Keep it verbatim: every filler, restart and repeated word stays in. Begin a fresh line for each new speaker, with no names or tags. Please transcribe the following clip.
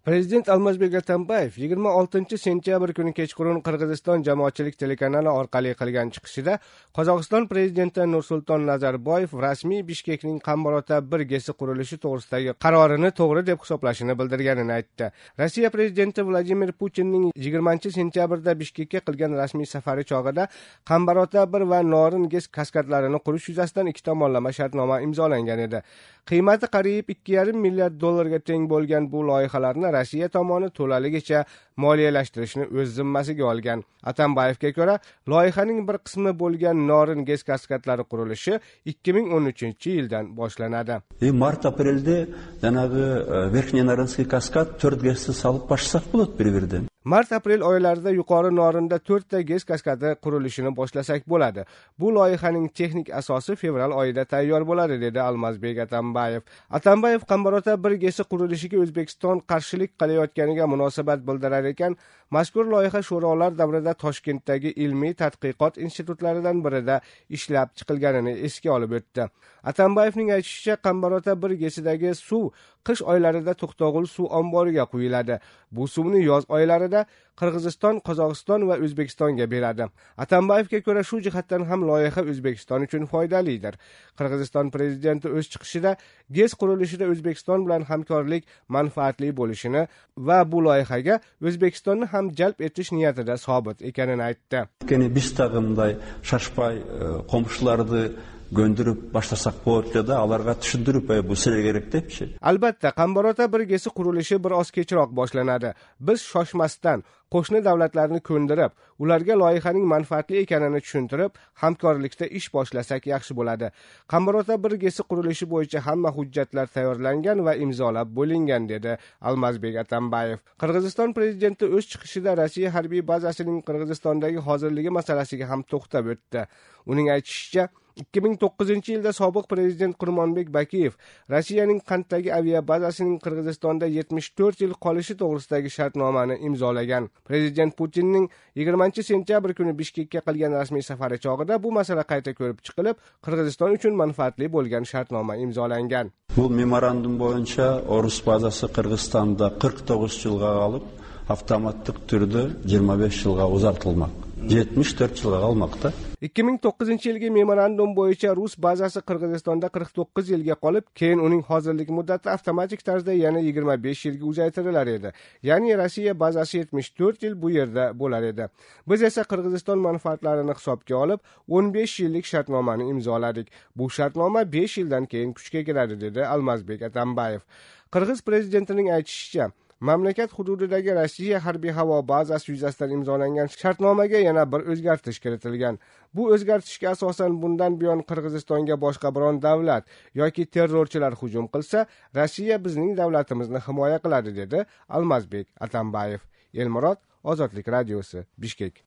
Prezident Almazbek Atambayev yigirma oltinchi sentyabr kuni kechqurun Qirg'iziston jamoatchilik telekanali orqali qilgan chiqishida Qozog'iston prezidenti Nursulton Nazarboyev rasmiy Bishkekning Qambarota bir gesi qurilishi to'g'risidagi qarorini to'g'ri deb hisoblashini bildirganini aytdi. Rossiya prezidenti Vladimir Putinning yigirmanchi sentyabrda Bishkekka qilgan rasmiy safari chog'ida Qambarota bir va Norin gez kaskadlarini qurish yuzasidan ikki tomonlama shartnoma imzolangan edi. Qiymati qariyb ikki yarim milliard dollarga teng bo'lgan bu loyihalarni Rossiya tomoni to'laligicha moliyalashtirishni o'z zimmasiga olgan. Atambayevga ko'ra, loyihaning bir qismi bo'lgan Norin gez kaskadlari qurilishi ikki ming o'n uchinchi yildan boshlanadi.
E mart aprelda yanagi Verkhniy Norinskiy kaskad to'rt gazni solib boshlasak bo'ladi bir-biridan.
Mart aprel oylarida yuqori Norinda to'rtta gez kaskadi qurilishini boshlasak bo'ladi. Bu loyihaning texnik asosi fevral oyida tayyor bo'ladi, dedi Almazbek Atambayev. Atambayev Qambarota bir gezi qurilishiga O'zbekiston qarshilik qilayotganiga munosabat bildirar ekan, mazkur loyiha sho'rolar davrida Toshkentdagi ilmiy tadqiqot institutlaridan birida ishlab chiqilganini esga olib o'tdi. Atambayevning aytishicha, Qambarota bir gezidagi suv qish oylarida To'xtog'ul suv omboriga quyiladi. Bu suvni yoz oylarida Qirg'iziston, Qozog'iston va O'zbekistonga beradi. Atambayevga ko'ra, shu jihatdan ham loyiha O'zbekiston uchun foydalidir. Qirg'iziston prezidenti o'z chiqishida gez qurilishida O'zbekiston bilan hamkorlik manfaatli bo'lishini va bu loyihaga O'zbekistonni ham jalb etish niyatida sobit ekanini aytdi.
Ya'ni biz tag'imday shashpay qo'mishlarni gönderip başlasak bo'ladi, alarga tushuntirib bu sizga kerak debchi.
Albatta, Qambarota bir gezi qurilishi bir oz kechroq boshlanadi. Biz shoshmasdan qo'shni davlatlarni ko'ndirib, ularga loyihaning manfaatli ekanini tushuntirib, hamkorlikda ish boshlasak yaxshi bo'ladi. Qambarota bir gezi qurilishi bo'yicha hamma hujjatlar tayyorlangan va imzolab bo'lingan, dedi Almazbek Atambayev. Qirg'iziston prezidenti o'z chiqishida Rossiya harbiy bazasining Qirg'izistondagi hozirligi masalasiga ham to'xtab o'tdi. Uning aytishicha, ikki ming to'qqizinchi yilda sobiq prezident Qurmonbek Bakiyev Rossiyaning Qanddagi aviabazasining Qirg'izistonda yetmish to'rt yil qolishi to'g'risidagi shartnomani imzolagan. Prezident Putinning yigirmanchi sentyabr kuni Bishkekka qilgan rasmiy safari chog'ida bu masala qayta ko'rib chiqilib, Qirg'iziston uchun manfaatli bo'lgan shartnoma imzolangan.
Bu memorandum bo'yicha Orus bazasi Qirg'izistonda qirq to'qqiz yilga qolib, avtomatik turda yigirma besh yilga uzartilmoq. yetmish to'rt yilga qolmoqda.
ikki ming to'qqizinchi yilgi memorandum bo'yicha Rus bazasi Qirg'izistonda qirq to'qqiz yilga qolib, keyin uning hozirlik muddati avtomatik tarzda yana yigirma besh yilga uzaytirilar edi. Ya'ni Rossiya bazasi yetmish to'rt yil bu yerda bo'lar edi. Biz esa Qirg'iziston manfaatlarini hisobga olib, o'n besh yillik shartnomani imzoladik. Bu shartnoma besh yildan keyin kuchga kiradi, dedi Almazbek Atambayev. Qirg'iz prezidentining aytishicha, mamlakat hududidagi Rossiya harbiy havo bazasi yuzasidan imzolangan shartnomaga yana bir o'zgartirish kiritilgan. Bu o'zgartirishga asosan bundan buyon Qirg'izistonga boshqa biron davlat yoki terrorchilar hujum qilsa, Rossiya bizning davlatimizni himoya qiladi, dedi Almazbek Atambayev. Elmurod, Ozodlik radiosi, Bishkek.